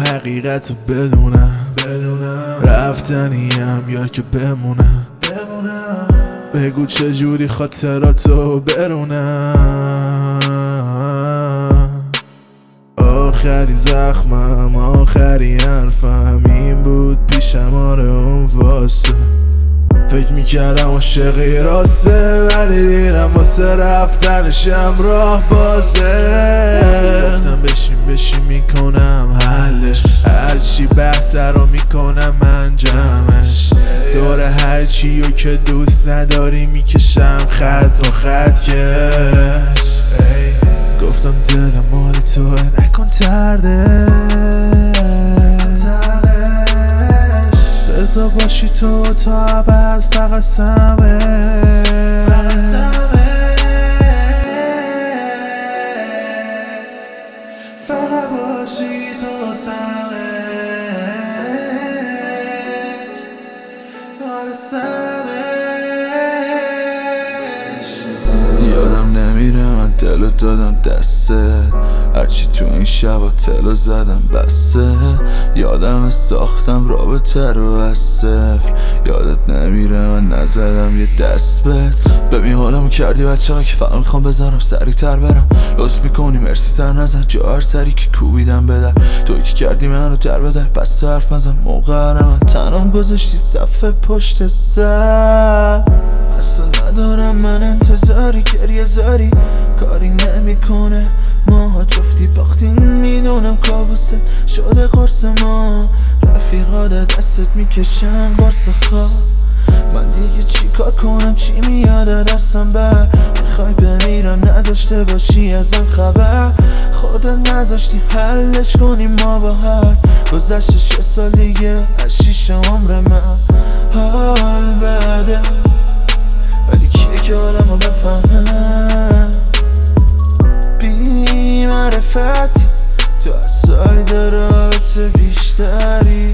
حقیقت رو بدونم رفتنیم یا که بمونم بگو چجوری خاطراتو برونم آخری زخمم آخری حرفم این بود پیشم آره اون واسه فکر میکردم عاشقی راسته ولی دیدم واسه رفتنشم راه بازه گفتم بشین میکنم حلش هرچی بحث رو میکنم من جمعش دور هرچی رو که دوست نداری میکشم خط و خط کش گفتم دلم مال توه نکن تردش بذار باشی تو تا ابد فقط سمه فقط باشی تو یادم نمیره من دلو دادم دسته هرچی تو این شبا تلو زدم بسته یادم ساختم رابطه رو از صفر یادت نمیره من نزدم یه دست بهت ببین حالمو کردی بچه‌ها که فقط میخوام بزنم سریع تر برم لطف میکنی مرسی سر نزن جا هر سری که کوبیدم بدر توی که کردی منو در بدر بس حرف نزن موقع من تنم گذاشتی صفحه پشت سر اصلا ندارم من انتظاری گریه زاری کاری نمیکنه ماها جفتی باختین میدونم کابوست شده قرص ما رفیقات دستت میکشن قرص خواب من دیگه چی کار کنم چی میاد دستم بر میخوای بمیرم نداشته باشی ازم خبر خودت نذاشتی حلش کنیم ما با هر گذشته 6 سال دیگه از 6 عمر من حال بده ولی کیه که حالمو بفهمه بی معرفتی تو از ساید رابطه بیشتری